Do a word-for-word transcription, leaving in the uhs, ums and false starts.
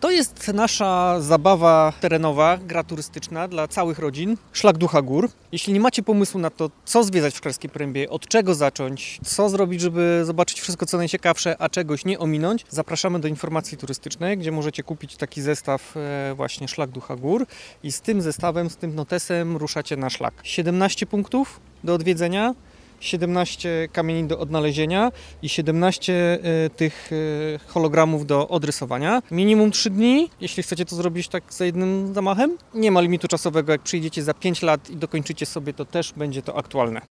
To jest nasza zabawa terenowa, gra turystyczna dla całych rodzin. Szlak Ducha Gór. Jeśli nie macie pomysłu na to, co zwiedzać w Szklarskiej Porębie, od czego zacząć, co zrobić, żeby zobaczyć wszystko, co najciekawsze, a czegoś nie ominąć, zapraszamy do informacji turystycznej, gdzie możecie kupić taki zestaw właśnie Szlak Ducha Gór i z tym zestawem, z tym notesem ruszacie na szlak. siedemnaście punktów do odwiedzenia, siedemnaście kamieni do odnalezienia i siedemnaście y, tych y, hologramów do odrysowania. Minimum trzy dni, jeśli chcecie to zrobić tak za jednym zamachem. Nie ma limitu czasowego, jak przyjdziecie za pięć lat i dokończycie sobie, to też będzie to aktualne.